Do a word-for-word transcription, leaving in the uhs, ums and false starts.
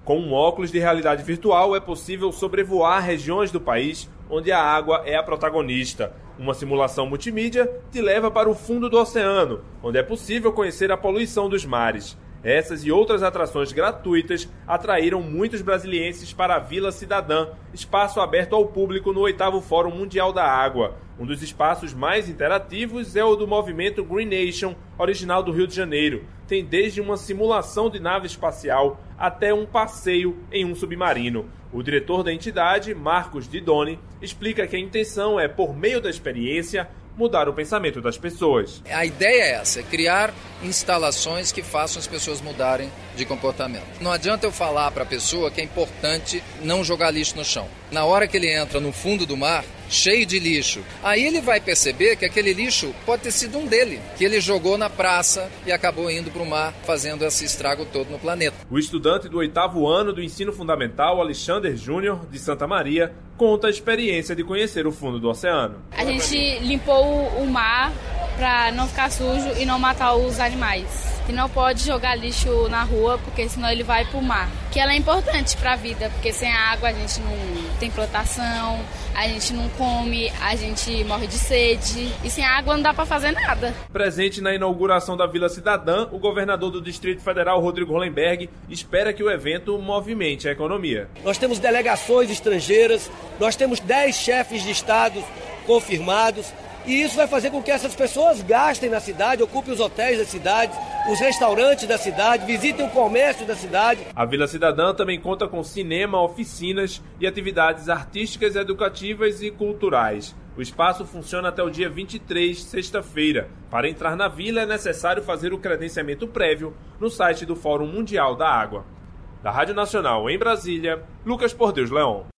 Com um óculos de realidade virtual é possível sobrevoar regiões do país onde a água é a protagonista. Uma simulação multimídia te leva para o fundo do oceano, onde é possível conhecer a poluição dos mares. Essas e outras atrações gratuitas atraíram muitos brasilienses para a Vila Cidadã, espaço aberto ao público no oitavo Fórum Mundial da Água. Um dos espaços mais interativos é o do movimento Green Nation, original do Rio de Janeiro. Tem desde uma simulação de nave espacial até um passeio em um submarino. O diretor da entidade, Marcos Didoni, explica que a intenção é, por meio da experiência, mudar o pensamento das pessoas. A ideia é essa, é criar instalações que façam as pessoas mudarem de comportamento. Não adianta eu falar para a pessoa que é importante não jogar lixo no chão. Na hora que ele entra no fundo do mar, cheio de lixo, aí ele vai perceber que aquele lixo pode ter sido um dele, que ele jogou na praça e acabou indo para o mar, fazendo esse estrago todo no planeta. O estudante do oitavo ano do ensino fundamental, Alexander Júnior, de Santa Maria, conta a experiência de conhecer o fundo do oceano. A gente limpou o mar para não ficar sujo e não matar os animais. E não pode jogar lixo na rua, porque senão ele vai para o mar. Que ela é importante para a vida, porque sem água a gente não tem plantação, a gente não come, a gente morre de sede. E sem água não dá para fazer nada. Presente na inauguração da Vila Cidadã, o governador do Distrito Federal, Rodrigo Hollenberg, espera que o evento movimente a economia. Nós temos delegações estrangeiras, nós temos dez chefes de estado confirmados. E isso vai fazer com que essas pessoas gastem na cidade, ocupem os hotéis da cidade, os restaurantes da cidade, visitem o comércio da cidade. A Vila Cidadã também conta com cinema, oficinas e atividades artísticas, educativas e culturais. O espaço funciona até o dia vinte e três, sexta-feira. Para entrar na vila é necessário fazer o credenciamento prévio no site do Fórum Mundial da Água. Da Rádio Nacional em Brasília, Lucas Por Deus Leão.